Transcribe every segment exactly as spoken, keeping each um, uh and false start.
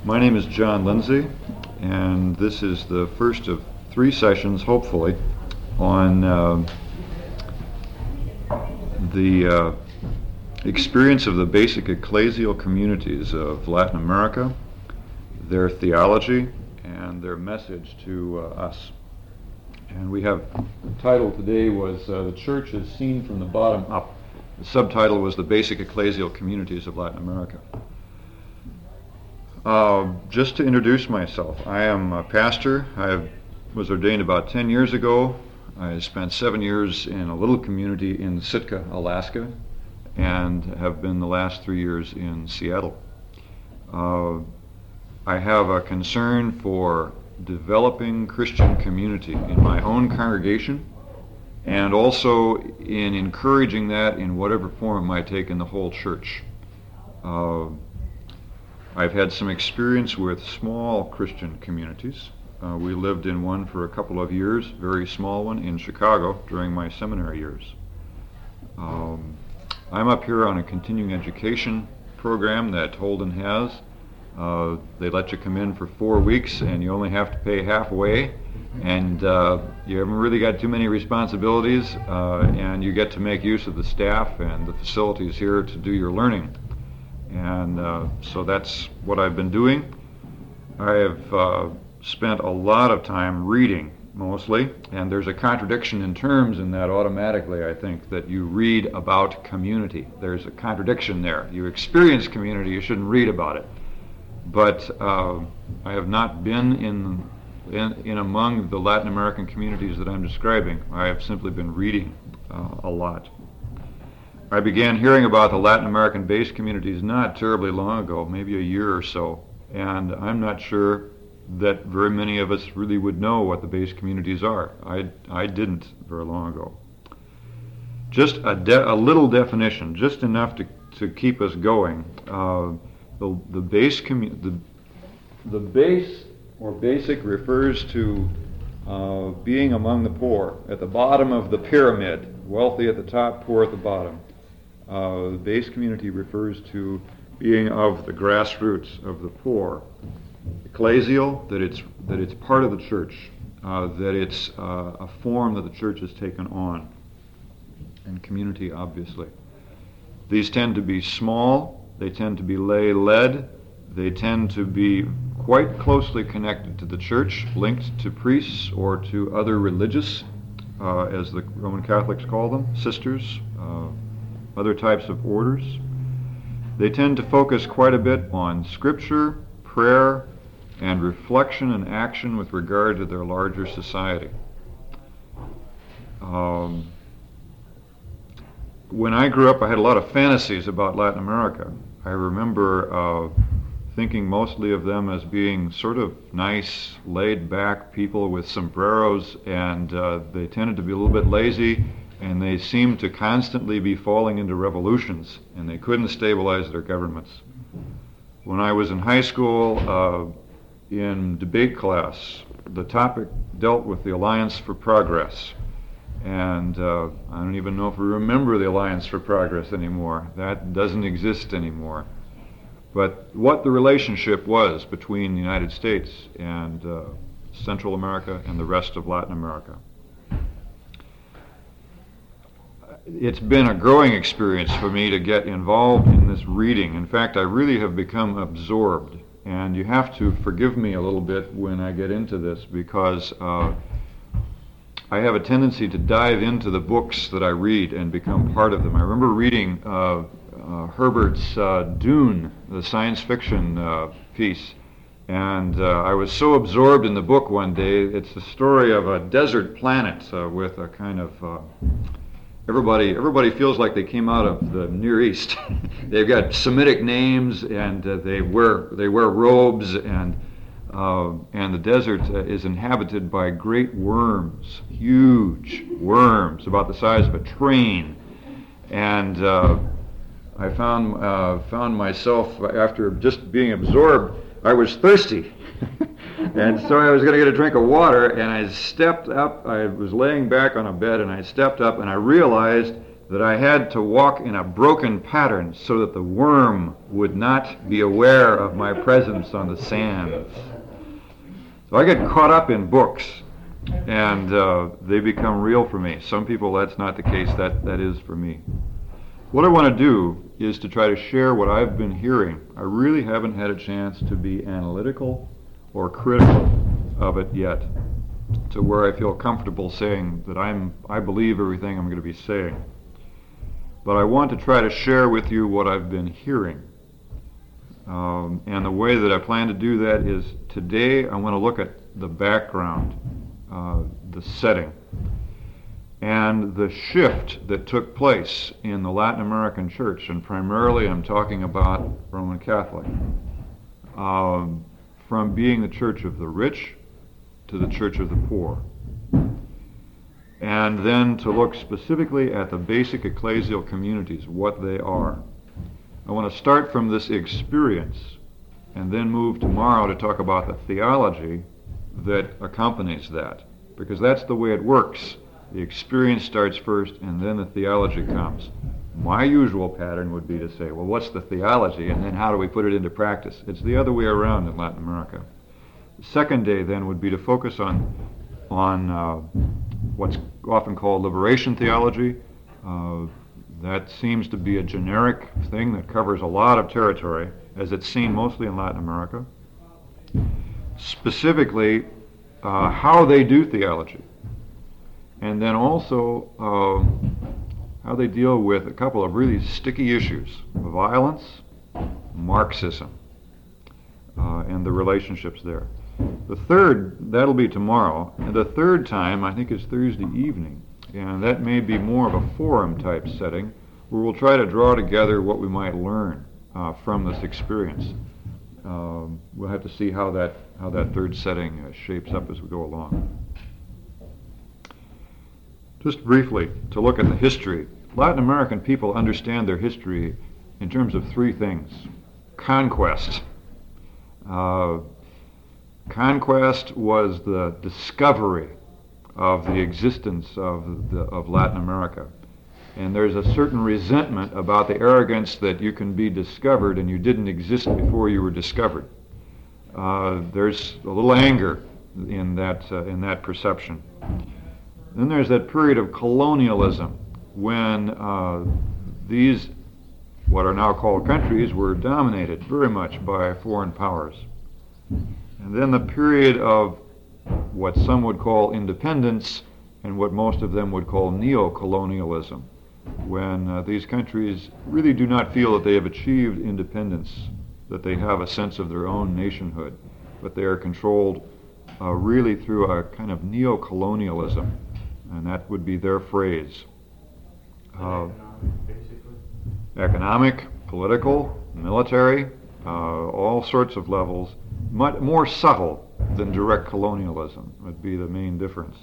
My name is John Lindsay, and this is the first of three sessions, hopefully, on uh, the uh, experience of the basic ecclesial communities of Latin America, their theology, and their message to uh, us. And we have, the title today was uh, The Church is Seen from the Bottom Up. The subtitle was The Basic Ecclesial Communities of Latin America. Uh, just to introduce myself, I am a pastor. I was ordained about ten years ago. I spent seven years in a little community in Sitka, Alaska, and have been the last three years in Seattle. Uh, I have a concern for developing Christian community in my own congregation, and also in encouraging that in whatever form it might take in the whole church. Uh, I've had some experience with small Christian communities. Uh, we lived in one for a couple of years, very small one, in Chicago during my seminary years. Um, I'm up here on a continuing education program that Holden has. Uh, they let you come in for four weeks and you only have to pay halfway, and uh, you haven't really got too many responsibilities, uh, and you get to make use of the staff and the facilities here to do your learning. And uh, so that's what I've been doing. I have uh, spent a lot of time reading, mostly, and there's a contradiction in terms in that automatically, I think, that you read about community. There's a contradiction there. You experience community, you shouldn't read about it. But uh, I have not been in, in in among the Latin American communities that I'm describing. I have simply been reading uh, a lot. I began hearing about the Latin American-based communities not terribly long ago, maybe a year or so, and I'm not sure that very many of us really would know what the base communities are. I, I didn't very long ago. Just a, de- a little definition, just enough to, to keep us going. Uh, the, the base commu- the, the base or basic refers to uh, being among the poor, at the bottom of the pyramid, wealthy at the top, poor at the bottom. Uh, the base community refers to being of the grassroots, of the poor. Ecclesial, that it's that it's part of the church, uh, that it's uh, a form that the church has taken on, and community, obviously. These tend to be small, they tend to be lay-led, they tend to be quite closely connected to the church, linked to priests or to other religious, uh, as the Roman Catholics call them, sisters, uh, other types of orders. They tend to focus quite a bit on scripture, prayer, and reflection and action with regard to their larger society. Um, when I grew up, I had a lot of fantasies about Latin America. I remember uh, thinking mostly of them as being sort of nice, laid-back people with sombreros, and uh, they tended to be a little bit lazy, and they seemed to constantly be falling into revolutions, and they couldn't stabilize their governments. When I was in high school, uh, in debate class, the topic dealt with the Alliance for Progress. And uh, I don't even know if we remember the Alliance for Progress anymore. That doesn't exist anymore. But what the relationship was between the United States and uh, Central America and the rest of Latin America. It's been a growing experience for me to get involved in this reading. In fact, I really have become absorbed. And you have to forgive me a little bit when I get into this, because uh, I have a tendency to dive into the books that I read and become part of them. I remember reading uh, uh, Herbert's uh, Dune, the science fiction uh, piece, and uh, I was so absorbed in the book one day. It's the story of a desert planet uh, with a kind of... Uh, Everybody, everybody feels like they came out of the Near East. They've got Semitic names, and uh, they wear they wear robes, and uh, and the desert uh, is inhabited by great worms, huge worms about the size of a train. And uh, I found uh, found myself, after just being absorbed, I was thirsty. And so I was going to get a drink of water, and I stepped up. I was laying back on a bed, and I stepped up, and I realized that I had to walk in a broken pattern so that the worm would not be aware of my presence on the sand. So I get caught up in books, and uh, they become real for me. Some people, that's not the case. That, that is for me. What I want to do is to try to share what I've been hearing. I really haven't had a chance to be analytical or critical of it yet, to where I feel comfortable saying that I'm, I believe everything I'm going to be saying. But I want to try to share with you what I've been hearing. Um, and the way that I plan to do that is today I want to look at the background, uh, the setting, and the shift that took place in the Latin American church, and primarily I'm talking about Roman Catholic, um, from being the church of the rich to the church of the poor. And then to look specifically at the basic ecclesial communities, what they are. I want to start from this experience and then move tomorrow to talk about the theology that accompanies that, because that's the way it works. The experience starts first and then the theology comes. My usual pattern would be to say, well, what's the theology and then how do we put it into practice? It's the other way around in Latin America. The second day then would be to focus on, on uh, what's often called liberation theology. Uh, that seems to be a generic thing that covers a lot of territory, as it's seen mostly in Latin America. Specifically, uh, how they do theology. And then also um, how they deal with a couple of really sticky issues: violence, Marxism, uh, and the relationships there. The third, that'll be tomorrow, and the third time I think is Thursday evening, and that may be more of a forum type setting where we'll try to draw together what we might learn uh, from this experience. Um, we'll have to see how that how that third setting uh, shapes up as we go along. Just briefly, to look at the history. Latin American people understand their history in terms of three things. Conquest. Uh, conquest was the discovery of the existence of, the, of Latin America. And there's a certain resentment about the arrogance that you can be discovered and you didn't exist before you were discovered. Uh, there's a little anger in that, uh, in that perception. Then there's that period of colonialism when uh, these, what are now called countries, were dominated very much by foreign powers. And then the period of what some would call independence and what most of them would call neo-colonialism, when uh, these countries really do not feel that they have achieved independence, that they have a sense of their own nationhood, but they are controlled uh, really through a kind of neo-colonialism. And that would be their phrase. Uh, economic, political, military, uh, all sorts of levels, much more subtle than direct colonialism would be the main difference.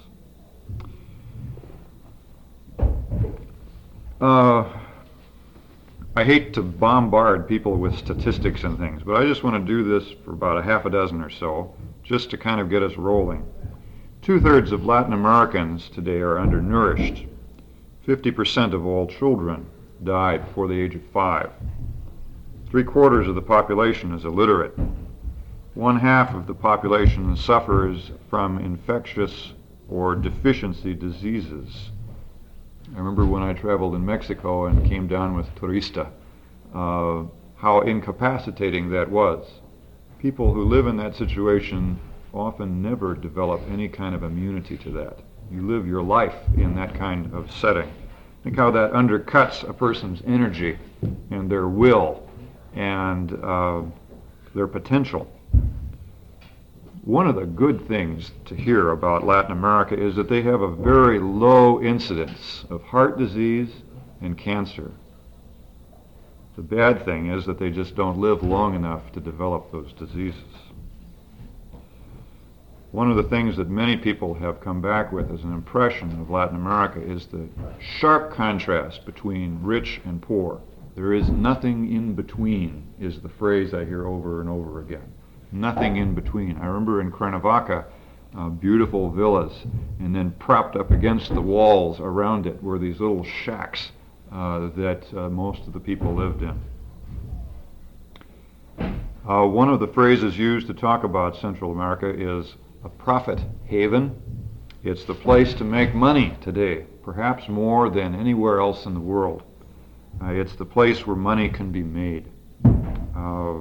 Uh, I hate to bombard people with statistics and things, but I just want to do this for about a half a dozen or so, just to kind of get us rolling. Two-thirds of Latin Americans today are undernourished. fifty percent of all children die before the age of five. Three-quarters of the population is illiterate. One half of the population suffers from infectious or deficiency diseases. I remember when I traveled in Mexico and came down with Turista, uh, how incapacitating that was. People who live in that situation often never develop any kind of immunity to that. You live your life in that kind of setting. Think how that undercuts a person's energy and their will and uh, their potential. One of the good things to hear about Latin America is that they have a very low incidence of heart disease and cancer. The bad thing is that they just don't live long enough to develop those diseases. One of the things that many people have come back with as an impression of Latin America is the sharp contrast between rich and poor. There is nothing in between, is the phrase I hear over and over again. Nothing in between. I remember in Cuernavaca, uh, beautiful villas, and then propped up against the walls around it were these little shacks uh, that uh, most of the people lived in. Uh, one of the phrases used to talk about Central America is a profit haven. It's the place to make money today, perhaps more than anywhere else in the world. Uh, it's the place where money can be made. Uh,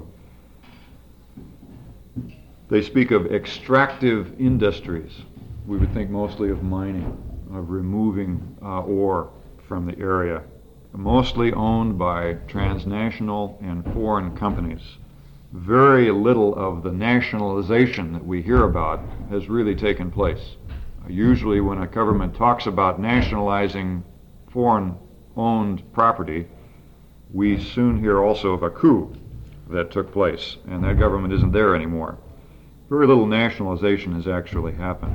they speak of extractive industries. We would think mostly of mining, of removing uh, ore from the area, mostly owned by transnational and foreign companies. Very little of the nationalization that we hear about has really taken place. Uh, usually when a government talks about nationalizing foreign-owned property, we soon hear also of a coup that took place, and that government isn't there anymore. Very little nationalization has actually happened.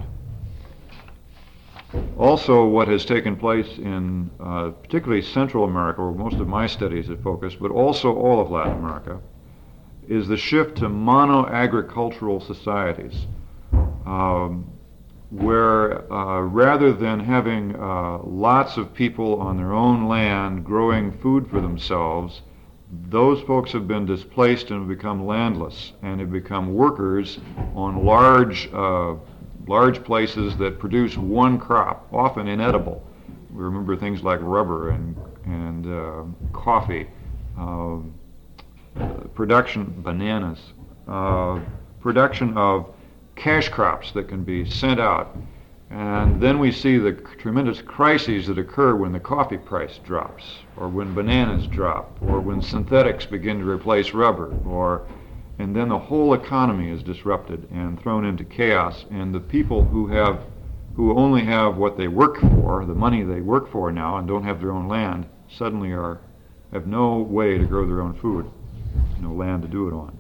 Also, what has taken place in uh, particularly Central America, where most of my studies have focused, but also all of Latin America, is the shift to mono-agricultural societies, um, where uh, rather than having uh, lots of people on their own land growing food for themselves, those folks have been displaced and have become landless and have become workers on large, uh, large places that produce one crop, often inedible. We remember things like rubber and, and uh, coffee. Uh, Uh, production bananas, uh, production of cash crops that can be sent out. And then we see the tremendous crises that occur when the coffee price drops, or when bananas drop, or when synthetics begin to replace rubber, or and then the whole economy is disrupted and thrown into chaos, and the people who have who only have what they work for, the money they work for now, and don't have their own land, suddenly are have no way to grow their own food. No land to do it on.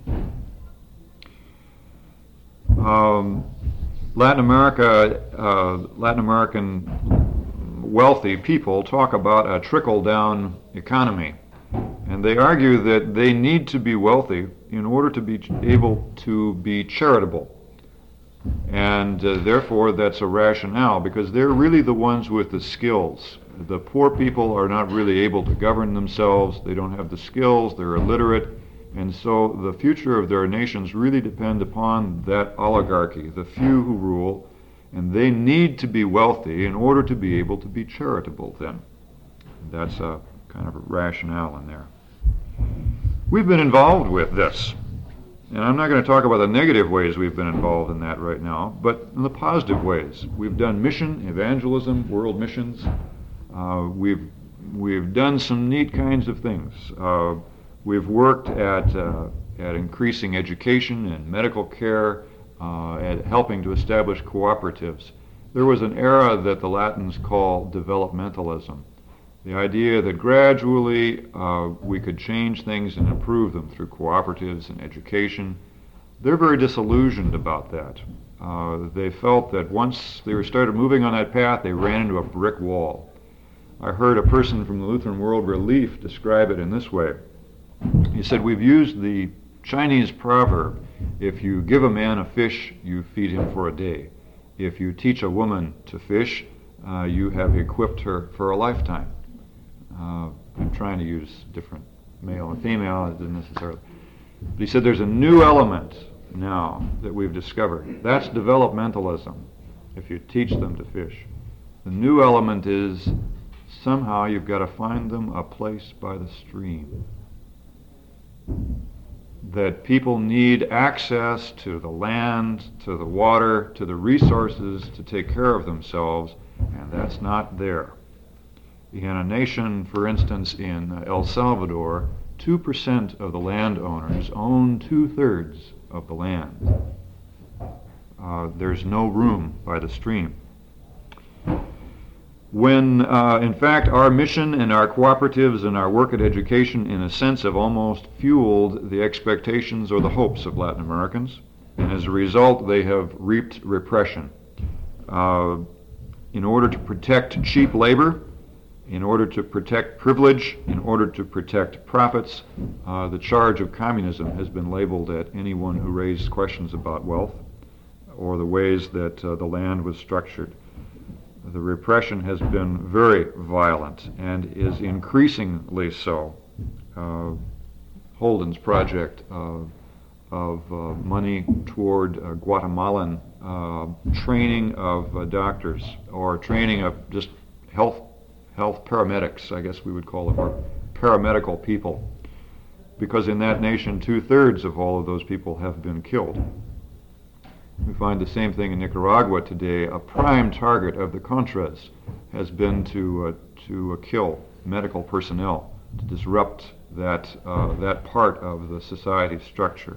Um, Latin America, uh, Latin American wealthy people talk about a trickle-down economy, and they argue that they need to be wealthy in order to be able to be charitable, and uh, therefore that's a rationale, because they're really the ones with the skills. The poor people are not really able to govern themselves. They don't have the skills. They're illiterate. And so the future of their nations really depend upon that oligarchy, the few who rule, and they need to be wealthy in order to be able to be charitable then. That's a kind of a rationale in there. We've been involved with this. And I'm not going to talk about the negative ways we've been involved in that right now, but in the positive ways. We've done mission, evangelism, world missions. Uh, we've we've done some neat kinds of things. Uh, we've worked at uh, at increasing education and medical care, uh, at helping to establish cooperatives. There was an era that the Latins call developmentalism, the idea that gradually uh, we could change things and improve them through cooperatives and education. They're very disillusioned about that. Uh, they felt that once they were started moving on that path, they ran into a brick wall. I heard a person from the Lutheran World Relief describe it in this way. He said, we've used the Chinese proverb, if you give a man a fish, you feed him for a day. If you teach a woman to fish, uh, you have equipped her for a lifetime. Uh, I'm trying to use different male and female, it didn't necessarily. But he said there's a new element now that we've discovered. That's developmentalism, if you teach them to fish. The new element is somehow you've got to find them a place by the stream. That people need access to the land, to the water, to the resources to take care of themselves, and that's not there. In a nation, for instance, in El Salvador, two percent of the landowners own two-thirds of the land. Uh, there's no room by the stream. When, uh, in fact, our mission and our cooperatives and our work at education, in a sense, have almost fueled the expectations or the hopes of Latin Americans, and as a result, they have reaped repression. Uh, in order to protect cheap labor, in order to protect privilege, in order to protect profits, uh, the charge of communism has been labeled at anyone who raised questions about wealth or the ways that uh, the land was structured. the repression has been very violent and is increasingly so. Uh, Holden's project uh, of uh, money toward uh, Guatemalan uh, training of uh, doctors, or training of just health health paramedics, I guess we would call them, or paramedical people, because in that nation two-thirds of all of those people have been killed. We find the same thing in Nicaragua today. A prime target of the Contras has been to uh, to uh, kill medical personnel, to disrupt that uh, that part of the society structure.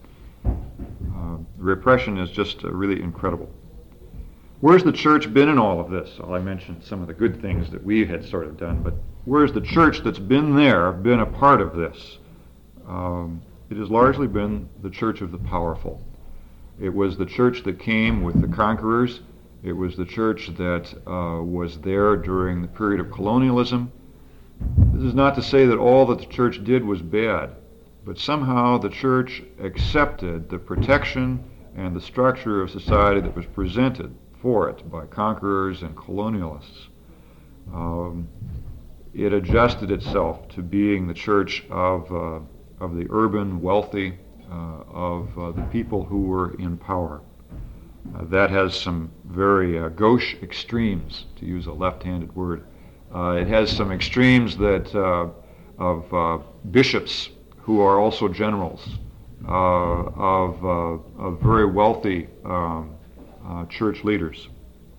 Uh, repression is just uh, really incredible. Where's the church been in all of this? Well, I mentioned some of the good things that we had sort of done, but where's the church that's been there, been a part of this? Um, it has largely been the church of the powerful. It was the church that came with the conquerors. It was the church that uh, was there during the period of colonialism. This is not to say that all that the church did was bad, but somehow the church accepted the protection and the structure of society that was presented for it by conquerors and colonialists. Um, it adjusted itself to being the church of uh, of the urban, wealthy, uh, of uh, the people who were in power. Uh, that has some very uh, gauche extremes, to use a left-handed word. Uh, it has some extremes that uh, of uh, bishops who are also generals, uh, of, uh, of very wealthy um, uh, church leaders.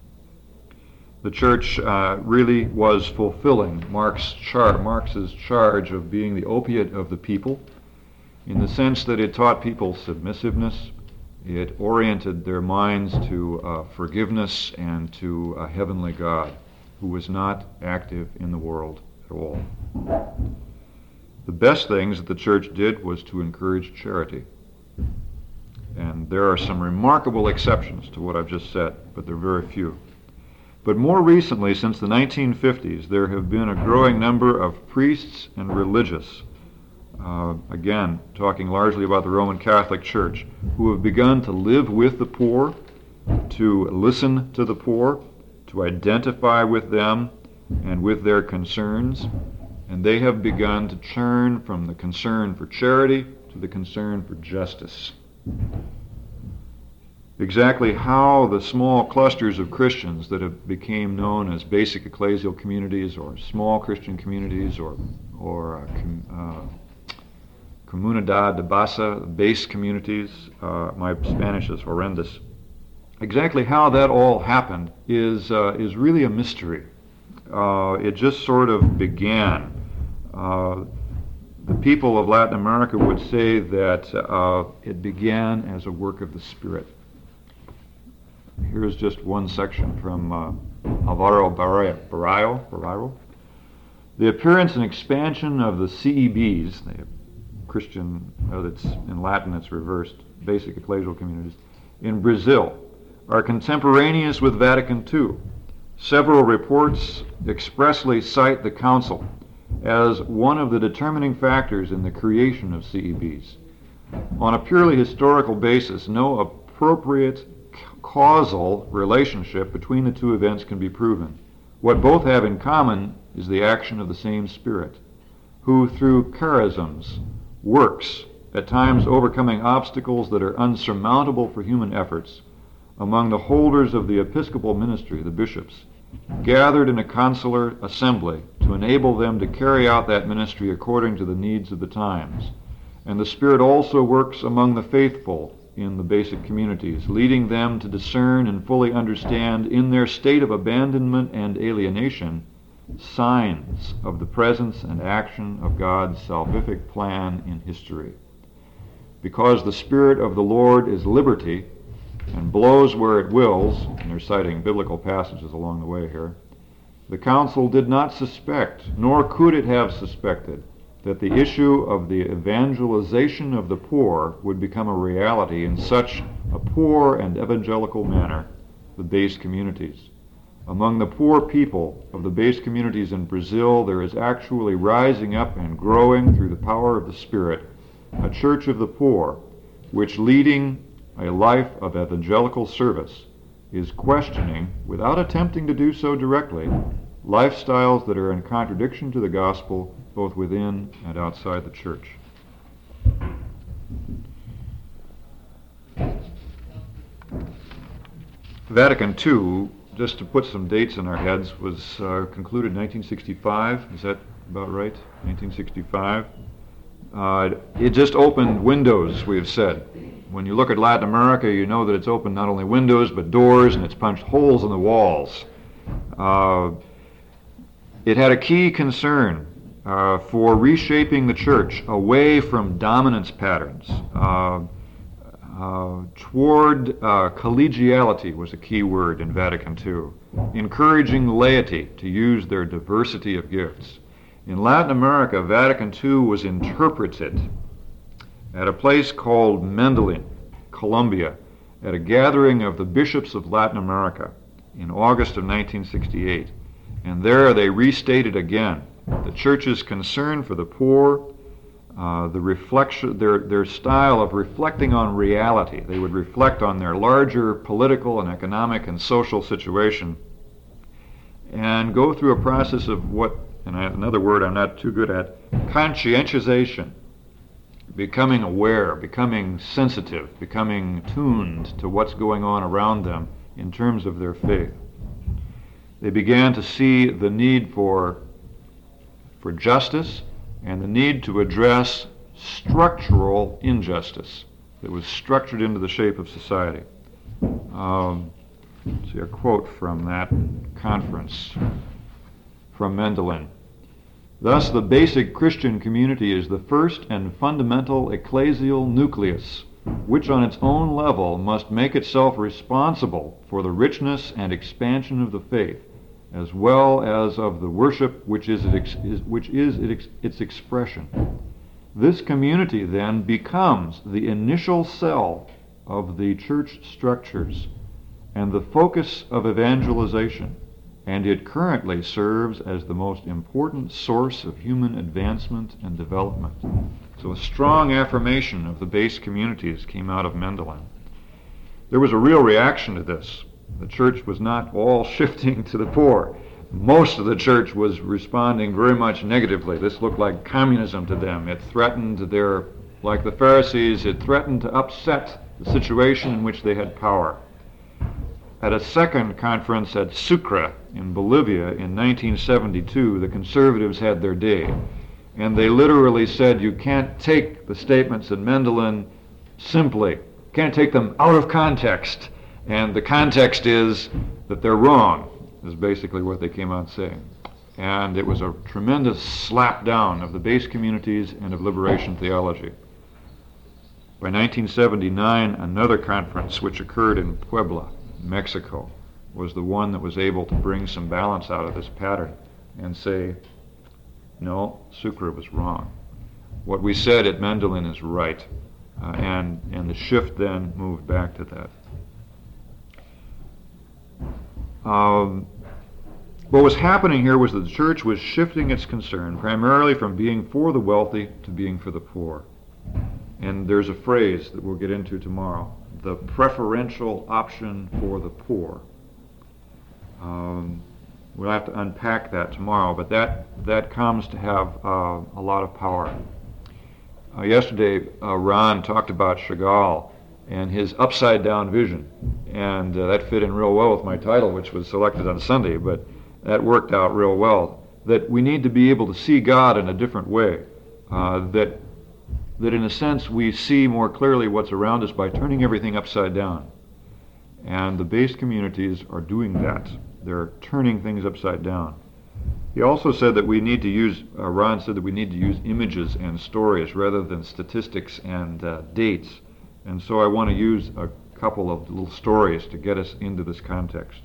The church uh, really was fulfilling Marx's, char- Marx's charge of being the opiate of the people, in the sense that it taught people submissiveness. It oriented their minds to uh, forgiveness and to a heavenly God who was not active in the world at all. The best things that the church did was to encourage charity. And there are some remarkable exceptions to what I've just said, but they're very few. But more recently, since the nineteen fifties, there have been a growing number of priests and religious, uh, again, talking largely about the Roman Catholic Church, who have begun to live with the poor, to listen to the poor, to identify with them and with their concerns, and they have begun to turn from the concern for charity to the concern for justice. Exactly how the small clusters of Christians that have became known as basic ecclesial communities or small Christian communities or or uh, com, uh, comunidad de base, base communities, uh, my Spanish is horrendous. Exactly how that all happened is uh, is really a mystery. Uh, it just sort of began. Uh, the people of Latin America would say that uh, it began as a work of the Spirit. Here's just one section from uh, Alvaro Barrio. Barrio. The appearance and expansion of the C E Bs, the Christian, uh, that's in Latin it's reversed, basic ecclesial communities, in Brazil, are contemporaneous with Vatican Two. Several reports expressly cite the Council as one of the determining factors in the creation of C E Bs. On a purely historical basis, no appropriate causal relationship between the two events can be proven. What both have in common is the action of the same Spirit, who through charisms works, at times overcoming obstacles that are unsurmountable for human efforts, among the holders of the episcopal ministry, the bishops, gathered in a consular assembly to enable them to carry out that ministry according to the needs of the times. And the Spirit also works among the faithful in the basic communities, leading them to discern and fully understand in their state of abandonment and alienation signs of the presence and action of God's salvific plan in history. Because the Spirit of the Lord is liberty and blows where it wills, and they're citing biblical passages along the way here, the council did not suspect, nor could it have suspected, that the issue of the evangelization of the poor would become a reality in such a poor and evangelical manner, the base communities. Among the poor people of the base communities in Brazil, there is actually rising up and growing through the power of the Spirit a church of the poor, which, leading a life of evangelical service, is questioning, without attempting to do so directly, lifestyles that are in contradiction to the gospel both within and outside the church. Vatican Two, just to put some dates in our heads, was uh, concluded in nineteen sixty-five. Is that about right? nineteen sixty-five. Uh, it just opened windows, we have said. When you look at Latin America, you know that it's opened not only windows but doors, and it's punched holes in the walls. Uh, it had a key concern uh, for reshaping the church away from dominance patterns. Uh, uh, toward uh, collegiality was a key word in Vatican Two, encouraging the laity to use their diversity of gifts. In Latin America, Vatican Two was interpreted at a place called Medellin, Colombia, at a gathering of the bishops of Latin America in August of nineteen sixty-eight. And there they restated again the church's concern for the poor, uh, the reflection, their, their style of reflecting on reality. They would reflect on their larger political and economic and social situation and go through a process of what, and I, another word I'm not too good at, conscientization. Becoming aware, becoming sensitive, becoming tuned to what's going on around them in terms of their faith. They began to see the need for, for justice and the need to address structural injustice that was structured into the shape of society. Um, let's see a quote from that conference from Medellin. Thus, the basic Christian community is the first and fundamental ecclesial nucleus, which on its own level must make itself responsible for the richness and expansion of the faith, as well as of the worship which is, it ex- is, which is it ex- its expression. This community then becomes the initial cell of the church structures and the focus of evangelization, and it currently serves as the most important source of human advancement and development. So a strong affirmation of the base communities came out of Medellin. There was a real reaction to this. The church was not all shifting to the poor. Most of the church was responding very much negatively. This looked like communism to them. It threatened their, like the Pharisees, it threatened to upset the situation in which they had power. At a second conference at Sucre in Bolivia in nineteen seventy-two, the conservatives had their day. And they literally said, you can't take the statements in Medellin simply. Can't take them out of context. And the context is that they're wrong, is basically what they came out saying. And it was a tremendous slap down of the base communities and of liberation theology. By nineteen seventy-nine, another conference, which occurred in Puebla, Mexico, was the one that was able to bring some balance out of this pattern and say, no, Sucre was wrong. What we said at Medellin is right. Uh, and, and the shift then moved back to that. Um, what was happening here was that the church was shifting its concern primarily from being for the wealthy to being for the poor. And there's a phrase that we'll get into tomorrow, the preferential option for the poor. Um, we'll have to unpack that tomorrow, but that, that comes to have uh, a lot of power. Uh, yesterday, uh, Ron talked about Chagall and his upside-down vision, and uh, that fit in real well with my title, which was selected on Sunday, but that worked out real well, that we need to be able to see God in a different way, uh, that that in a sense we see more clearly what's around us by turning everything upside down. And the base communities are doing that. They're turning things upside down. He also said that we need to use, uh, Ron said that we need to use images and stories rather than statistics and uh, dates. And so I want to use a couple of little stories to get us into this context.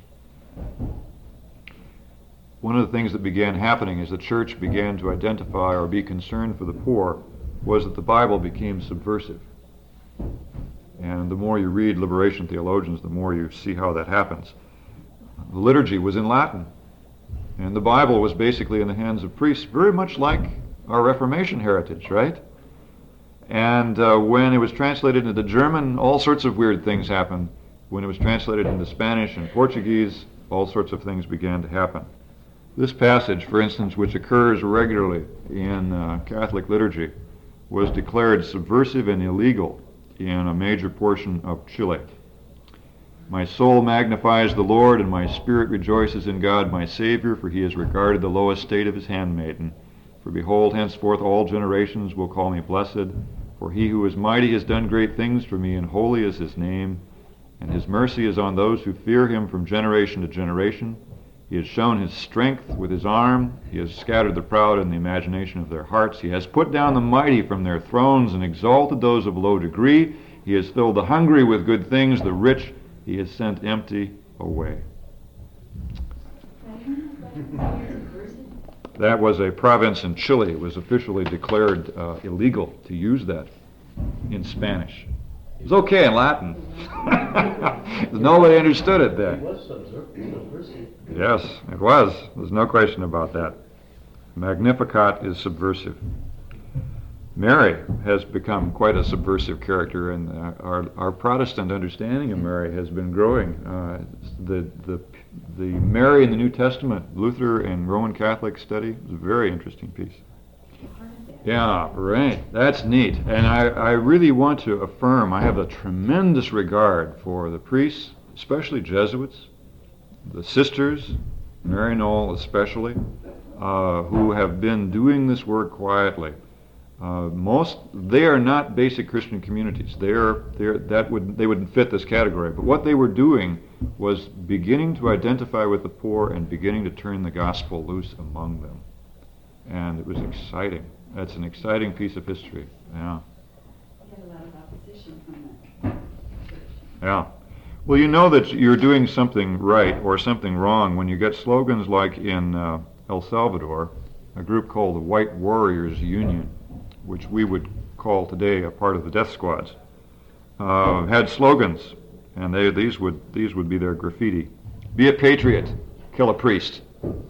One of the things that began happening as the church began to identify or be concerned for the poor was that the Bible became subversive. And the more you read liberation theologians, the more you see how that happens. The liturgy was in Latin, and the Bible was basically in the hands of priests, very much like our Reformation heritage, right? And uh, when it was translated into German, all sorts of weird things happened. When it was translated into Spanish and Portuguese, all sorts of things began to happen. This passage, for instance, which occurs regularly in uh, Catholic liturgy, was declared subversive and illegal in a major portion of Chile. My soul magnifies the Lord, and my spirit rejoices in God my Savior, for he has regarded the low estate of his handmaiden. For behold, henceforth all generations will call me blessed, for he who is mighty has done great things for me, and holy is his name. And his mercy is on those who fear him from generation to generation. He has shown his strength with his arm. He has scattered the proud in the imagination of their hearts. He has put down the mighty from their thrones and exalted those of low degree. He has filled the hungry with good things. The rich he has sent empty away. That was a province in Chile. It was officially declared uh, illegal to use that in Spanish. It was okay in Latin. Nobody understood it then. Yes, it was. There's no question about that. Magnificat is subversive. Mary has become quite a subversive character, and uh, our, our Protestant understanding of Mary has been growing. Uh, the, the, the Mary in the New Testament, Luther and Roman Catholic study, is a very interesting piece. Yeah, right. That's neat. And I, I really want to affirm I have a tremendous regard for the priests, especially Jesuits, the sisters, Mary Knoll especially, uh, who have been doing this work quietly. Uh, most they are not basic Christian communities. They are they're, that would they wouldn't fit this category. But what they were doing was beginning to identify with the poor and beginning to turn the gospel loose among them, and it was exciting. That's an exciting piece of history. Yeah. We had a lot of opposition from that church. Yeah. Well, you know that you're doing something right or something wrong when you get slogans like in uh, El Salvador, a group called the White Warriors Union, which we would call today a part of the death squads, uh, had slogans, and they, these would these would be their graffiti. Be a patriot, kill a priest.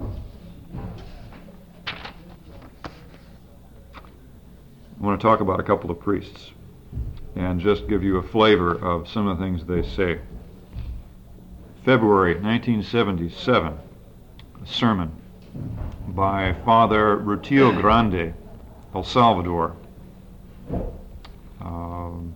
I want to talk about a couple of priests and just give you a flavor of some of the things they say. February nineteen seventy-seven, a sermon by Father Rutilio Grande, El Salvador. Um,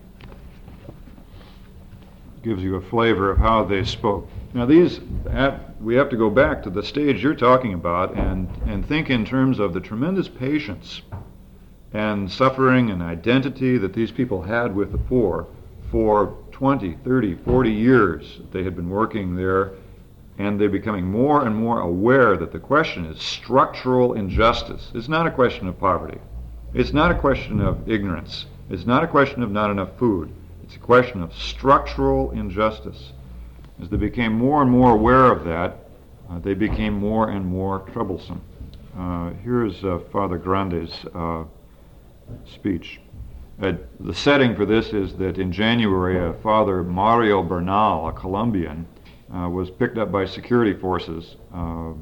gives you a flavor of how they spoke. Now these, we have to go back to the stage you're talking about and, and think in terms of the tremendous patience and suffering and identity that these people had with the poor for twenty, thirty, forty years. They had been working there, and they're becoming more and more aware that the question is structural injustice. It's not a question of poverty. It's not a question of ignorance. It's not a question of not enough food. It's a question of structural injustice. As they became more and more aware of that, uh, they became more and more troublesome. Uh, here's uh, Father Grande's uh, speech. Uh, the setting for this is that in January, uh, Father Mario Bernal, a Colombian, uh, was picked up by security forces uh,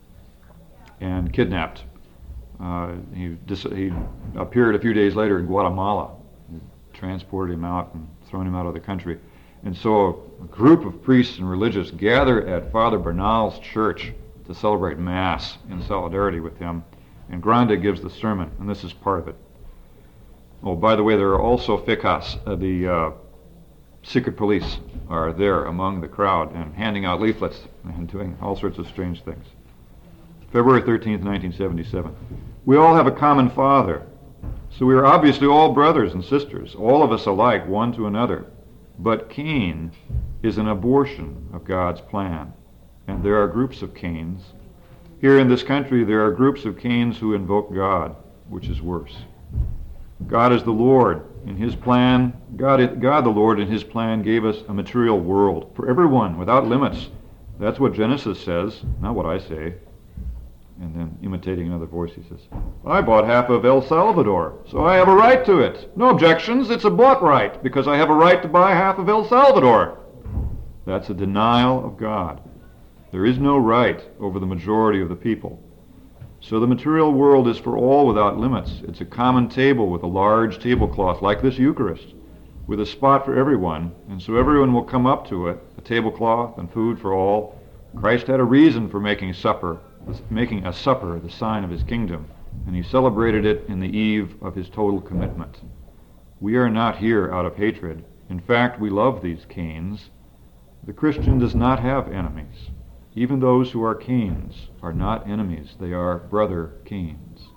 and kidnapped. Uh, he, dis- he appeared a few days later in Guatemala, transported him out and thrown him out of the country. And so a group of priests and religious gather at Father Bernal's church to celebrate Mass in solidarity with him. And Grande gives the sermon, and this is part of it. Oh, by the way, there are also ficas. Uh, the uh, secret police are there among the crowd and handing out leaflets and doing all sorts of strange things. February thirteenth, nineteen seventy-seven. We all have a common Father, so we are obviously all brothers and sisters, all of us alike, one to another. But Cain is an abortion of God's plan, and there are groups of Cains. Here in this country, there are groups of Cains who invoke God, which is worse. God is the Lord. In His plan, God, God the Lord in His plan gave us a material world for everyone without limits. That's what Genesis says, not what I say. And then imitating another voice, he says, I bought half of El Salvador, so I have a right to it. No objections, it's a bought right, because I have a right to buy half of El Salvador. That's a denial of God. There is no right over the majority of the people. So the material world is for all without limits. It's a common table with a large tablecloth, like this Eucharist. with a spot for everyone, and so everyone will come up to it, a tablecloth and food for all. Christ had a reason for making supper, making a supper the sign of his kingdom, and he celebrated it in the eve of his total commitment. We are not here out of hatred. In fact, we love these Cains. The Christian does not have enemies. Even those who are Cains are not enemies. They are brother Cains.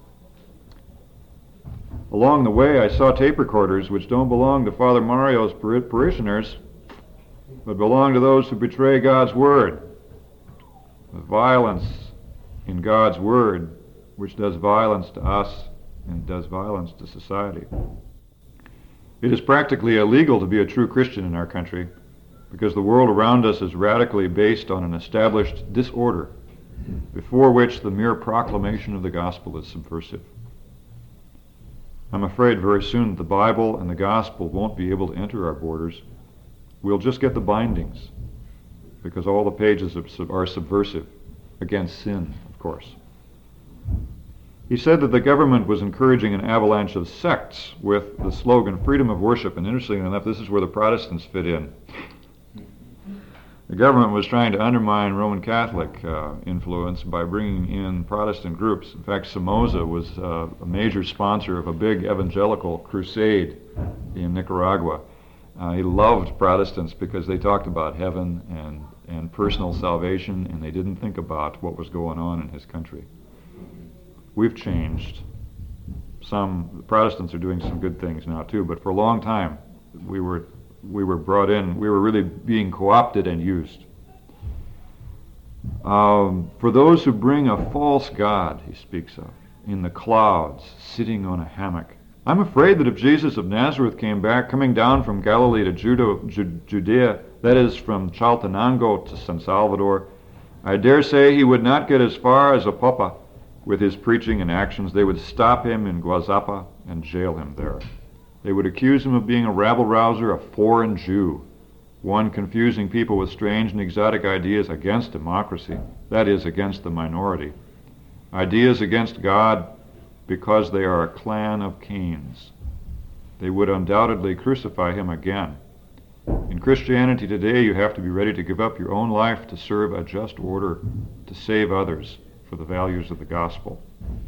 Along the way, I saw tape recorders which don't belong to Father Mario's par- parishioners, but belong to those who betray God's word. The violence in God's word, which does violence to us and does violence to society. It is practically illegal to be a true Christian in our country because the world around us is radically based on an established disorder before which the mere proclamation of the gospel is subversive. I'm afraid very soon the Bible and the gospel won't be able to enter our borders. We'll just get the bindings because all the pages are subversive, against sin, of course. He said that the government was encouraging an avalanche of sects with the slogan freedom of worship, and interestingly enough, this is where the Protestants fit in. The government was trying to undermine Roman Catholic uh, influence by bringing in Protestant groups. In fact, Somoza was uh, a major sponsor of a big evangelical crusade in Nicaragua. Uh, he loved Protestants because they talked about heaven and, and personal salvation, and they didn't think about what was going on in his country. We've changed. Some the Protestants are doing some good things now too, but for a long time we were we were brought in. We were really being co-opted and used. Um, for those who bring a false god, he speaks of, in the clouds, sitting on a hammock. I'm afraid that if Jesus of Nazareth came back, coming down from Galilee to Judo, Ju- Judea, that is from Chaltenango to San Salvador, I dare say he would not get as far as Opopa. With his preaching and actions, they would stop him in Guazapa and jail him there. They would accuse him of being a rabble-rouser, a foreign Jew, one confusing people with strange and exotic ideas against democracy, that is, against the minority. Ideas against God because they are a clan of Cains. They would undoubtedly crucify him again. In Christianity today, you have to be ready to give up your own life to serve a just order, to save others for the values of the gospel.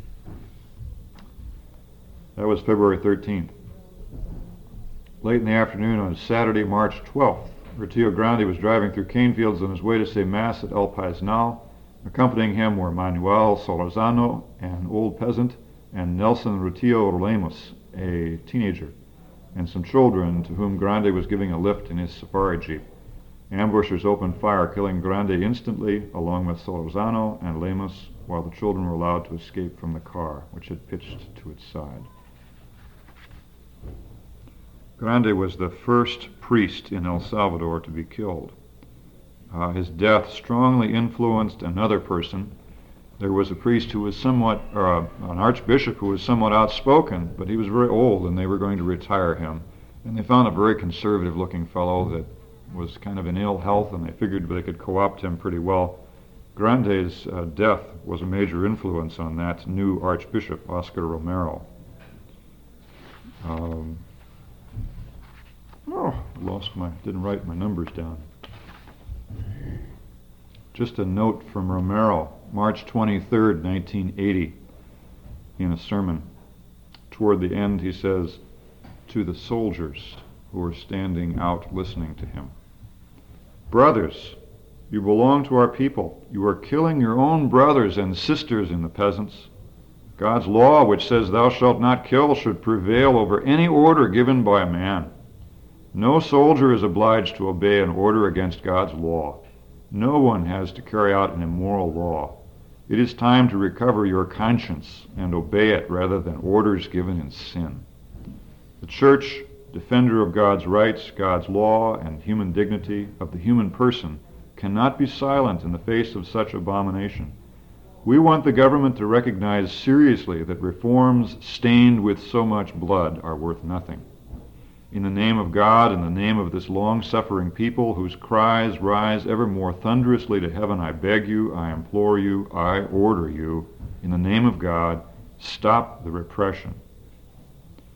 That was February thirteenth. Late in the afternoon on Saturday, March twelfth, Retio Grande was driving through cane fields on his way to say Mass at El Paisnal. Accompanying him were Manuel Solorzano, an old peasant, and Nelson Retio Lemos, a teenager, and some children to whom Grande was giving a lift in his safari jeep. Ambushers opened fire, killing Grande instantly, along with Solorzano and Lemos, while the children were allowed to escape from the car, which had pitched to its side. Grande was the first priest in El Salvador to be killed. Uh, his death strongly influenced another person. There was a priest who was somewhat, or uh, an archbishop who was somewhat outspoken, but he was very old and they were going to retire him. And they found a very conservative-looking fellow that was kind of in ill health, and they figured they could co-opt him pretty well. Grande's uh, death was a major influence on that new archbishop, Oscar Romero. Um, oh, I lost my, didn't write my numbers down. Just a note from Romero, March twenty-third, nineteen eighty, in a sermon. Toward the end, he says, to the soldiers who are standing out listening to him, brothers, you belong to our people. You are killing your own brothers and sisters in the peasants. God's law, which says thou shalt not kill, should prevail over any order given by man. No soldier is obliged to obey an order against God's law. No one has to carry out an immoral law. It is time to recover your conscience and obey it rather than orders given in sin. The church, defender of God's rights, God's law, and human dignity of the human person, cannot be silent in the face of such abomination. We want the government to recognize seriously that reforms stained with so much blood are worth nothing. In the name of God, in the name of this long-suffering people whose cries rise ever more thunderously to heaven, I beg you, I implore you, I order you, in the name of God, stop the repression.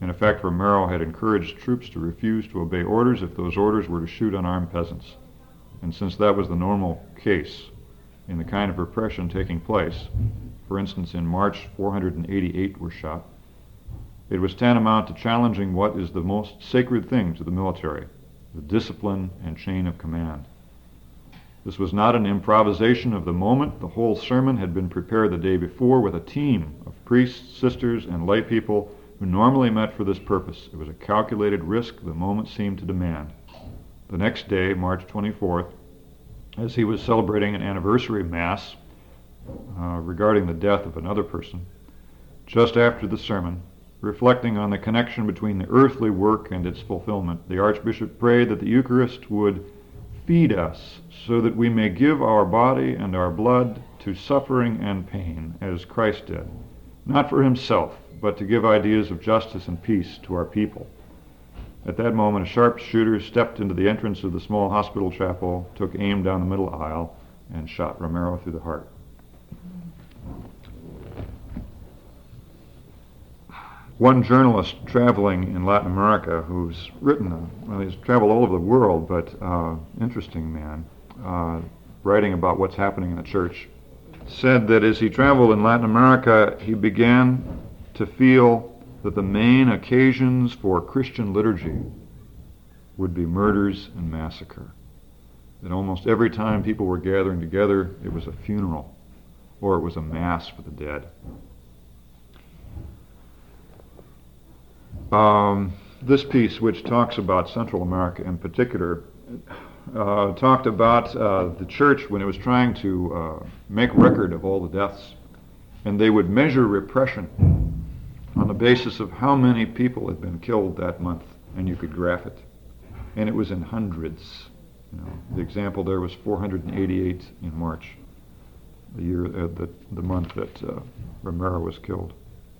In effect, Romero had encouraged troops to refuse to obey orders if those orders were to shoot unarmed peasants. And since that was the normal case in the kind of repression taking place, for instance, in March, four hundred eighty-eight were shot, it was tantamount to challenging what is the most sacred thing to the military, the discipline and chain of command. This was not an improvisation of the moment. The whole sermon had been prepared the day before with a team of priests, sisters, and lay people who normally met for this purpose. It was a calculated risk the moment seemed to demand. The next day, March twenty-fourth, as he was celebrating an anniversary mass uh, regarding the death of another person, just after the sermon, reflecting on the connection between the earthly work and its fulfillment, the Archbishop prayed that the Eucharist would feed us so that we may give our body and our blood to suffering and pain, as Christ did, not for himself, but to give ideas of justice and peace to our people. At that moment, a sharpshooter stepped into the entrance of the small hospital chapel, took aim down the middle aisle, and shot Romero through the heart. One journalist traveling in Latin America who's written, a, well, he's traveled all over the world, but uh, interesting man, uh, writing about what's happening in the church, said that as he traveled in Latin America, he began to feel that the main occasions for Christian liturgy would be murders and massacre. That almost every time people were gathering together, it was a funeral or it was a mass for the dead. Um, this piece, which talks about Central America in particular, uh, talked about uh, the church when it was trying to uh, make record of all the deaths, and they would measure repression on the basis of how many people had been killed that month, and you could graph it. And it was in hundreds. You know, the example there was four hundred eighty-eight in March, the year, uh, the, the month that uh, Romero was killed.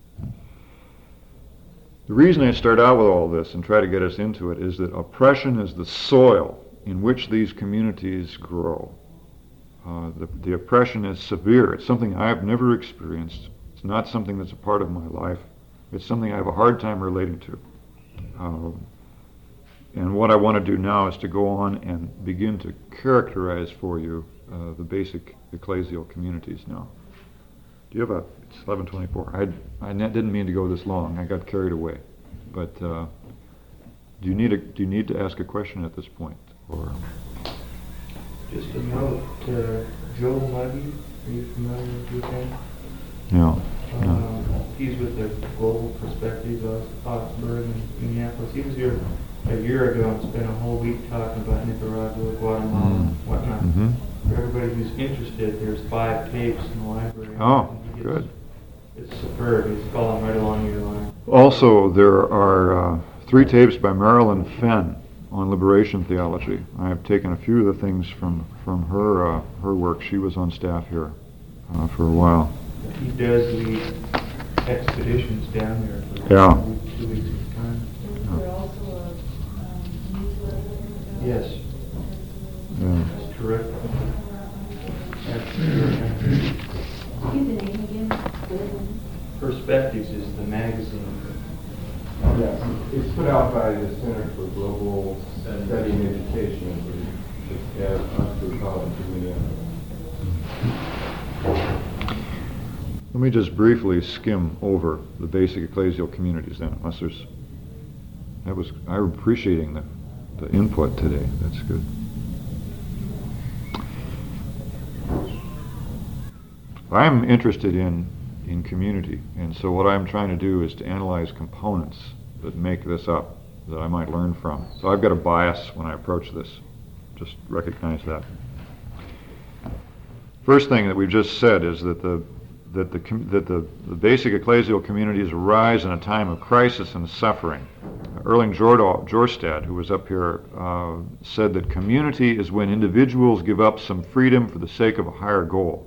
The reason I start out with all this and try to get us into it is that oppression is the soil in which these communities grow. Uh, the, the oppression is severe. It's something I've never experienced. It's not something that's a part of my life. It's something I have a hard time relating to. Uh, and what I want to do now is to go on and begin to characterize for you uh, the basic ecclesial communities now. Do you have a, it's eleven twenty-four. I, I didn't mean to go this long. I got carried away. But uh, do you need a, do you need to ask a question at this point? Or just a note, uh, Joe Muggy, are you familiar with him? No. no. Um, he's with the Global Perspectives of Augsburg and Minneapolis. He was here a year ago and spent a whole week talking about Nicaragua, Guatemala, Mm. and whatnot. Mm-hmm. For everybody who's interested, there's five tapes in the library. Oh, And he good. It's, it's superb. He's following right along your line. Also, there are uh, three tapes by Marilyn Fenn on liberation theology. I have taken a few of the things from from her uh, her work. She was on staff here uh, for a while. He does lead expeditions down there for Yeah. two weeks, two weeks at a time. Is there also a um, newsletter? Yes, Yeah. that's terrific. That's terrific. Give the name again. Perspectives is the magazine. Yes, it's put out by the Center for Global Study and Education at Oxford College in Minneapolis. Let me just briefly skim over the basic ecclesial communities then, unless there's, that was, I'm appreciating the, the input today. That's good. I'm interested in, in community, and so what I'm trying to do is to analyze components that make this up, that I might learn from. So I've got a bias when I approach this. Just recognize that. First thing that we've just said is that the that the that the, the basic ecclesial communities arise in a time of crisis and suffering. Erling Jordahl, Jorstad, who was up here, uh, said that community is when individuals give up some freedom for the sake of a higher goal.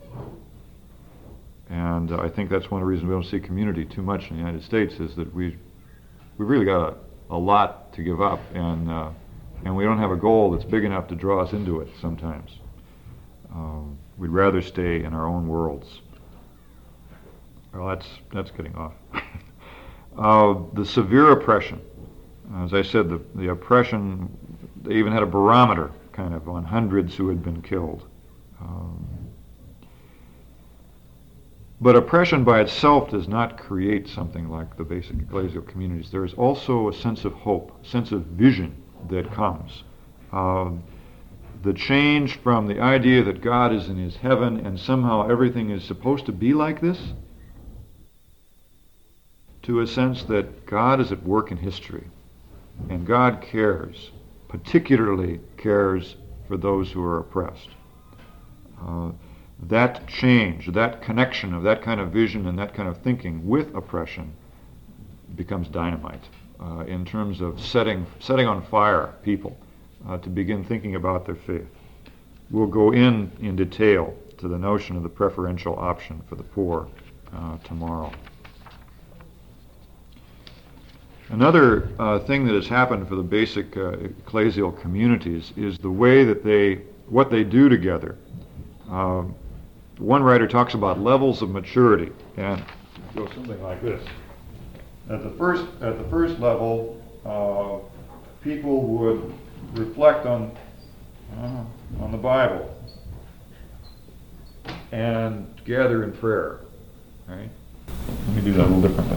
And uh, I think that's one of the reasons we don't see community too much in the United States, is that we we've really got a, a lot to give up, and uh, and we don't have a goal that's big enough to draw us into it sometimes. Um, we'd rather stay in our own worlds. Well, that's that's getting off. Uh, the severe oppression. As I said, the, the oppression, they even had a barometer kind of on hundreds who had been killed. Um, but oppression by itself does not create something like the basic ecclesial communities. There is also a sense of hope, a sense of vision that comes. Um, the change from the idea that God is in his heaven and somehow everything is supposed to be like this, to a sense that God is at work in history, and God cares, particularly cares for those who are oppressed. Uh, that change, that connection of that kind of vision and that kind of thinking with oppression becomes dynamite uh, in terms of setting setting on fire people uh, to begin thinking about their faith. We'll go in in detail to the notion of the preferential option for the poor uh, tomorrow. Another uh, thing that has happened for the basic uh, ecclesial communities is the way that they, what they do together. Uh, one writer talks about levels of maturity, and it goes something like this. At the first, at the first level, uh, people would reflect on uh, on the Bible and gather in prayer. Right? Let me do that a little differently.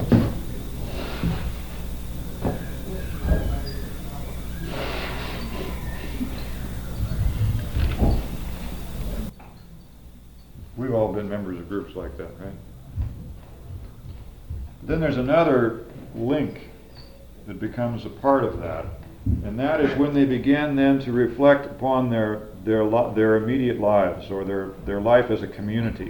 We've all been members of groups like that, right? Then there's another link that becomes a part of that, and that is when they begin then to reflect upon their their their immediate lives or their, their life as a community.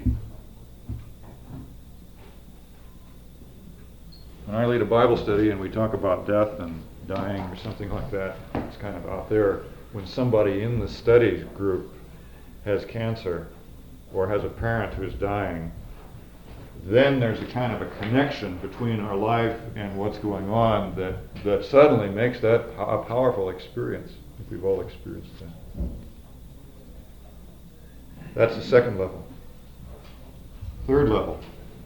When I lead a Bible study and we talk about death and dying or something like that, it's kind of out there. When somebody in the study group has cancer or has a parent who is dying, then there's a kind of a connection between our life and what's going on that, that suddenly makes that a powerful experience. I think we've all experienced that. That's the second level. Third level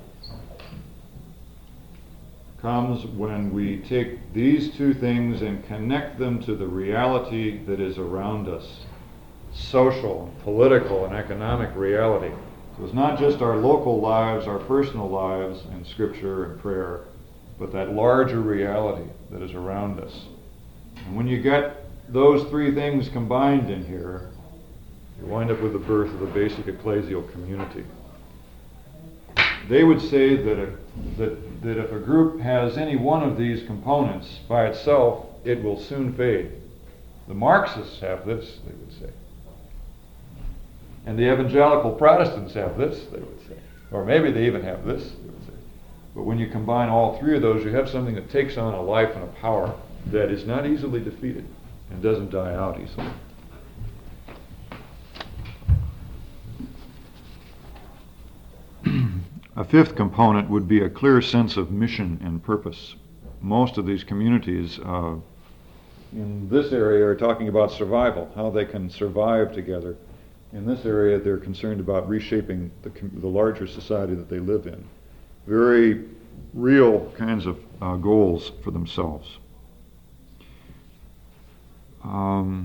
comes when we take these two things and connect them to the reality that is around us. Social, political, and economic reality. So it's not just our local lives, our personal lives, and scripture and prayer, but that larger reality that is around us. And when you get those three things combined in here, you wind up with the birth of the basic ecclesial community. They would say that, a, that, that if a group has any one of these components by itself, it will soon fade. The Marxists have this, they would say. And the evangelical Protestants have this, they would say. Or maybe they even have this, they would say. But when you combine all three of those, you have something that takes on a life and a power that is not easily defeated and doesn't die out easily. A fifth component would be a clear sense of mission and purpose. Most of these communities uh, in this area are talking about survival, how they can survive together. In this area, they're concerned about reshaping the, the larger society that they live in. Very real kinds of uh, goals for themselves. Um,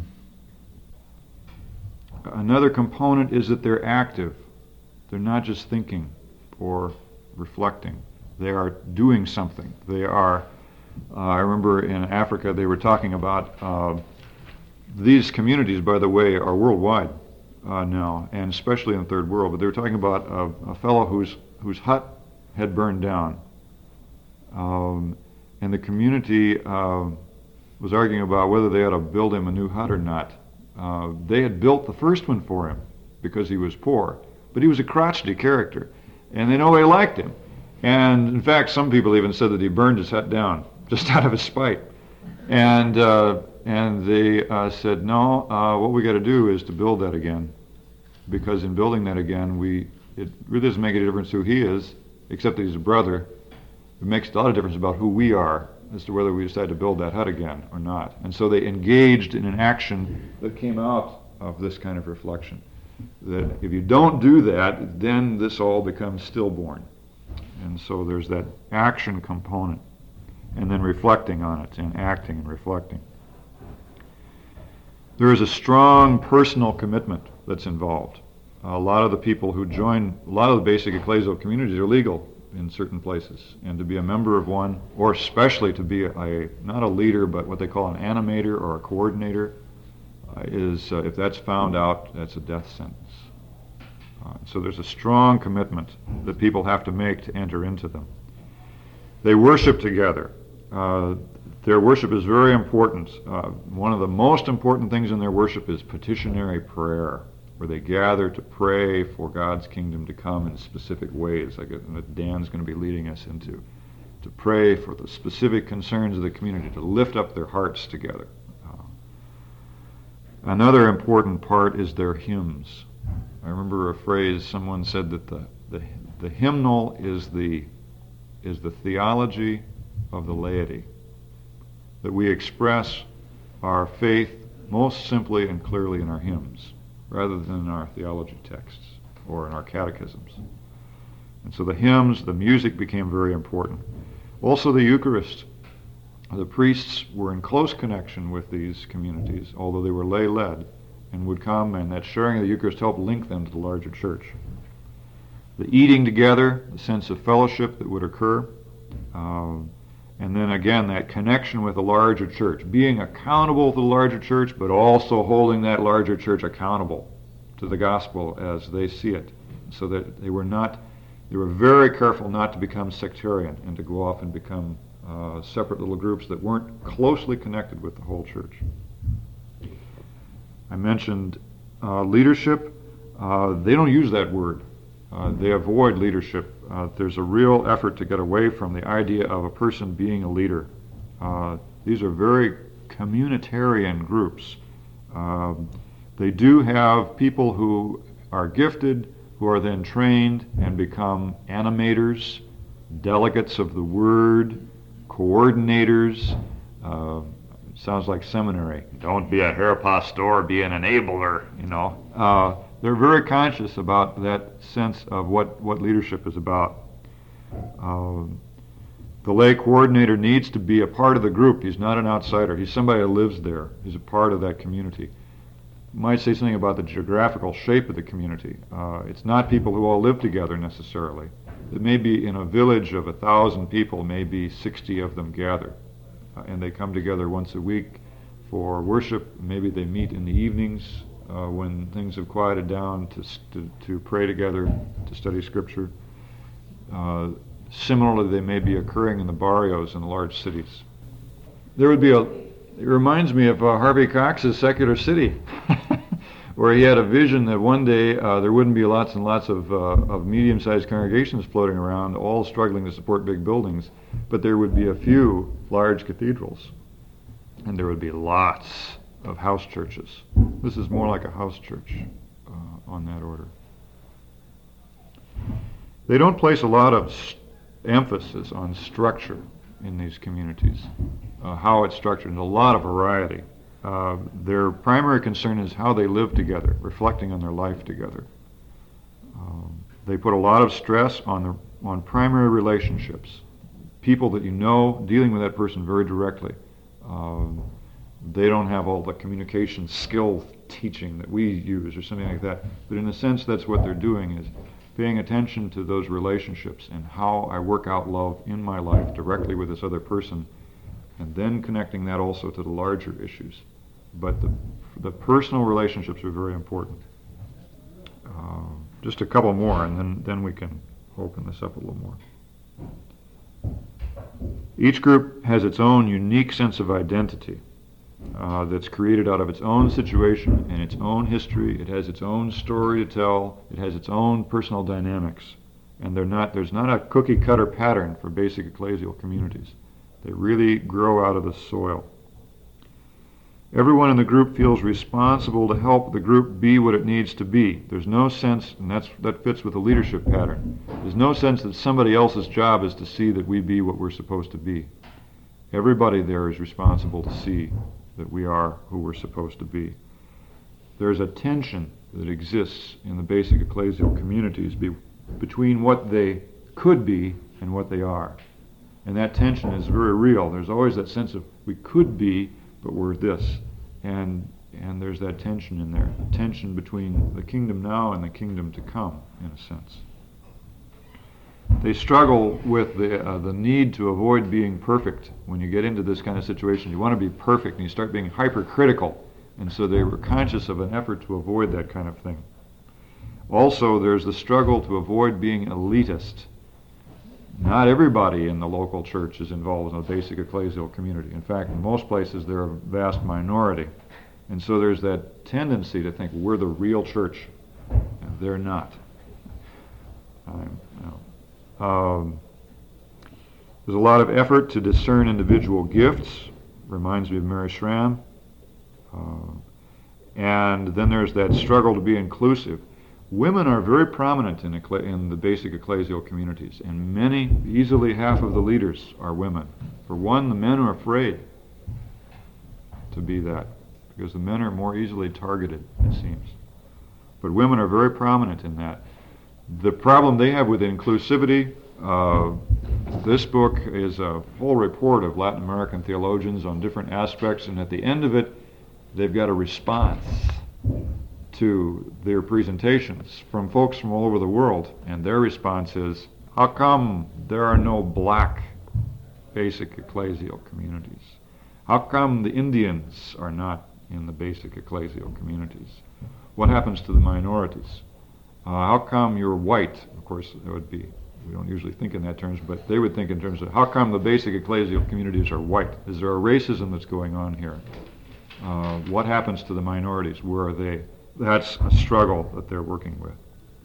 another component is that they're active. They're not just thinking or reflecting. They are doing something. They are, uh, I remember in Africa they were talking about, uh, these communities, by the way, are worldwide. Uh, now, and especially in the third world, but they were talking about a, a fellow whose whose hut had burned down, um, and the community uh, was arguing about whether they ought to build him a new hut or not. Uh, they had built the first one for him because he was poor, but he was a crotchety character, and they know they liked him. And in fact, some people even said that he burned his hut down just out of his spite. And uh, and they uh, said, no, uh, what we got to do is to build that again, because in building that again, we it really doesn't make any difference who he is, except that he's a brother. It makes a lot of difference about who we are as to whether we decide to build that hut again or not. And so they engaged in an action that came out of this kind of reflection. That if you don't do that, then this all becomes stillborn. And so there's that action component, and then reflecting on it, and acting and reflecting. There is a strong personal commitment that's involved. A lot of the people who join, a lot of the basic ecclesial communities are legal in certain places, and to be a member of one, or especially to be a, a not a leader, but what they call an animator or a coordinator, uh, is, uh, if that's found out, that's a death sentence. Uh, so there's a strong commitment that people have to make to enter into them. They worship together. Uh, their worship is very important. Uh, one of the most important things in their worship is petitionary prayer, where they gather to pray for God's kingdom to come in specific ways, like that Dan's going to be leading us into, to pray for the specific concerns of the community, to lift up their hearts together. Uh, another important part is their hymns. I remember a phrase, someone said that the, the, the hymnal is the, is the theology of the laity, that we express our faith most simply and clearly in our hymns, rather than in our theology texts or in our catechisms. And so the hymns, the music became very important. Also the Eucharist. The priests were in close connection with these communities, although they were lay-led, and would come, and that sharing of the Eucharist helped link them to the larger church. The eating together, the sense of fellowship that would occur, um, and then again that connection with the larger church, being accountable to the larger church, but also holding that larger church accountable to the gospel as they see it, so that they were not, they were very careful not to become sectarian and to go off and become uh, separate little groups that weren't closely connected with the whole church. I mentioned uh, leadership. Uh, they don't use that word. Uh, they avoid leadership. Uh, there's a real effort to get away from the idea of a person being a leader. Uh, these are very communitarian groups. Uh, they do have people who are gifted, who are then trained and become animators, delegates of the word, coordinators. Uh, sounds like seminary. Don't be a hair pastor, be an enabler, you know. Uh, they're very conscious about that sense of what, what leadership is about. Um, the lay coordinator needs to be a part of the group. He's not an outsider. He's somebody who lives there. He's a part of that community. Might say something about the geographical shape of the community. Uh, it's not people who all live together necessarily. It may be in a village of a thousand people, maybe sixty of them gather. Uh, and they come together once a week for worship. Maybe they meet in the evenings uh, when things have quieted down to, to to pray together, to study Scripture. Uh, similarly, they may be occurring in the barrios in large cities. There would be a, it reminds me of uh, Harvey Cox's Secular City, where he had a vision that one day uh, there wouldn't be lots and lots of, uh, of medium-sized congregations floating around, all struggling to support big buildings, but there would be a few large cathedrals, and there would be lots of house churches. This is more like a house church uh, on that order. They don't place a lot of st- emphasis on structure in these communities, uh, how it's structured. There's a lot of variety. Uh, their primary concern is how they live together, reflecting on their life together. Um, they put a lot of stress on the on primary relationships, people that you know, dealing with that person very directly. Um, they don't have all the communication skill teaching that we use or something like that, but in a sense that's what they're doing, is paying attention to those relationships and how I work out love in my life directly with this other person, and then connecting that also to the larger issues. But the the personal relationships are very important. Uh, just a couple more, and then, then we can open this up a little more. Each group has its own unique sense of identity uh, that's created out of its own situation and its own history. It has its own story to tell. It has its own personal dynamics. And they're not, there's not a cookie-cutter pattern for basic ecclesial communities. They really grow out of the soil. Everyone in the group feels responsible to help the group be what it needs to be. There's no sense, and that's, that fits with the leadership pattern, there's no sense that somebody else's job is to see that we be what we're supposed to be. Everybody there is responsible to see that we are who we're supposed to be. There's a tension that exists in the basic ecclesial communities be, between what they could be and what they are. And that tension is very real. There's always that sense of we could be, but we're this. And and there's that tension in there, the tension between the kingdom now and the kingdom to come, in a sense. They struggle with the uh, the need to avoid being perfect. When you get into this kind of situation, you want to be perfect, and you start being hypercritical. And so they were conscious of an effort to avoid that kind of thing. Also, there's the struggle to avoid being elitist. Not everybody in the local church is involved in a basic ecclesial community. In fact, in most places, they're a vast minority. And so there's that tendency to think we're the real church, and they're not. Um, you know, um, there's a lot of effort to discern individual gifts. Reminds me of Mary Schramm. Uh, and then there's that struggle to be inclusive. Women are very prominent in, ecle- in the basic ecclesial communities, and many, easily half of the leaders are women. For one, the men are afraid to be that, because the men are more easily targeted, it seems. But women are very prominent in that. The problem they have with inclusivity, uh, this book is a whole report of Latin American theologians on different aspects, and at the end of it, they've got a response to their presentations from folks from all over the world, and their response is, how come there are no black basic ecclesial communities? How come the Indians are not in the basic ecclesial communities? What happens to the minorities? Uh, how come you're white? Of course, it would be, we don't usually think in that terms, but they would think in terms of how come the basic ecclesial communities are white? Is there a racism that's going on here? Uh, what happens to the minorities? Where are they? That's a struggle that they're working with.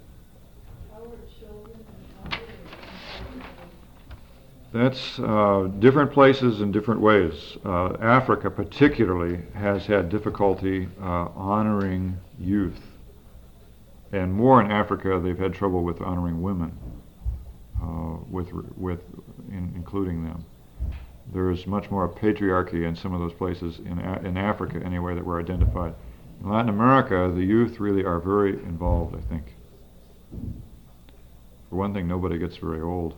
That's uh, different places in different ways. Uh, Africa particularly has had difficulty uh, honoring youth. And more in Africa, they've had trouble with honoring women, uh, with, with in, including them. There is much more patriarchy in some of those places, in, A- in Africa anyway, that were identified. In Latin America, the youth really are very involved, I think. For one thing, nobody gets very old.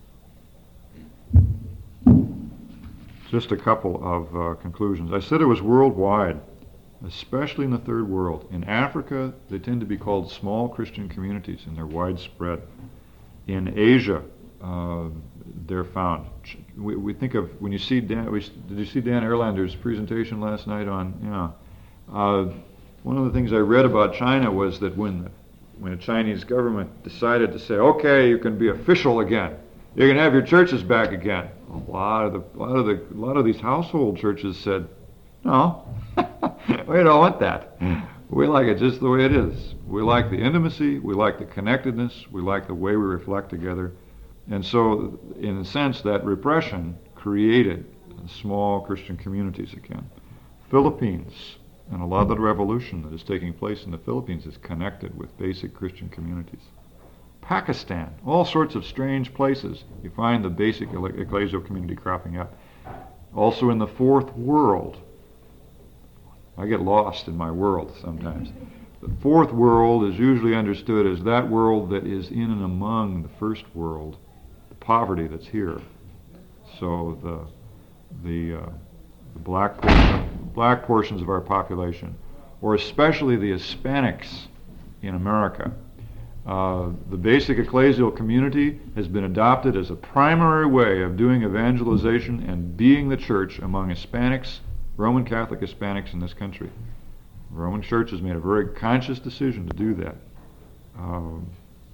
Just a couple of uh, conclusions. I said it was worldwide, especially in the third world. In Africa, they tend to be called small Christian communities, and they're widespread. In Asia, uh, they're found. We, we think of, when you see Dan, we, did you see Dan Erlander's presentation last night on, yeah. Uh, one of the things I read about China was that when the, when the Chinese government decided to say, okay, you can be official again, you can have your churches back again. A lot of the, a lot of the, a lot of these household churches said, no, we don't want that. We like it just the way it is. We like the intimacy, we like the connectedness, we like the way we reflect together. And so, in a sense, that repression created small Christian communities again. Philippines, and a lot of the revolution that is taking place in the Philippines is connected with basic Christian communities. Pakistan, all sorts of strange places, you find the basic ecclesial community cropping up. Also in the fourth world, I get lost in my world sometimes. The fourth world is usually understood as that world that is in and among the first world, the poverty that's here. So the the, uh, the black portion, black portions of our population, or especially the Hispanics in America. Uh, the basic ecclesial community has been adopted as a primary way of doing evangelization and being the church among Hispanics, Roman Catholic Hispanics in this country. The Roman Church has made a very conscious decision to do that. Um,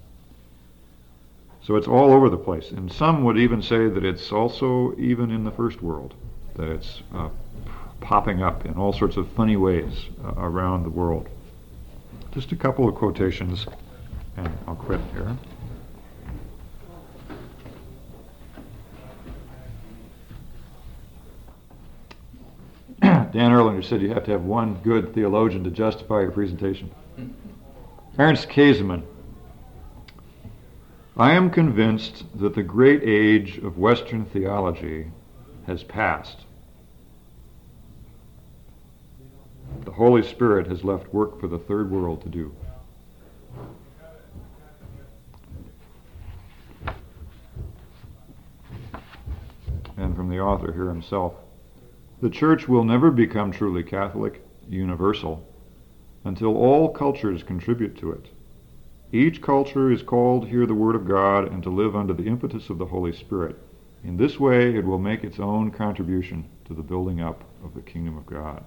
so it's all over the place. And some would even say that it's also even in the first world, that it's uh, popping up in all sorts of funny ways uh, around the world. Just a couple of quotations, and I'll quit here. Dan Erlander said you have to have one good theologian to justify your presentation. Ernst Käsemann. I am convinced that the great age of Western theology has passed. The Holy Spirit has left work for the third world to do. author here himself. The church will never become truly Catholic, universal, until all cultures contribute to it. Each culture is called to hear the Word of God and to live under the impetus of the Holy Spirit. In this way, it will make its own contribution to the building up of the kingdom of God.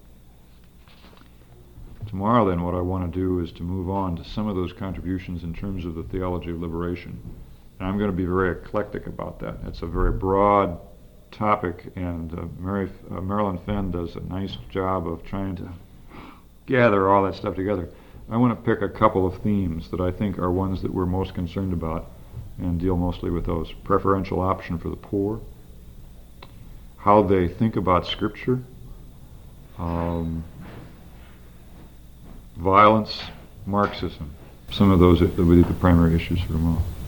Tomorrow, then, what I want to do is to move on to some of those contributions in terms of the theology of liberation. And I'm going to be very eclectic about that. It's a very broad topic, and uh, Mary, uh, Marilyn Fenn does a nice job of trying to gather all that stuff together. I want to pick a couple of themes that I think are ones that we're most concerned about and deal mostly with those. Preferential option for the poor, how they think about Scripture, um, violence, Marxism. Some of those that would be the primary issues for tomorrow.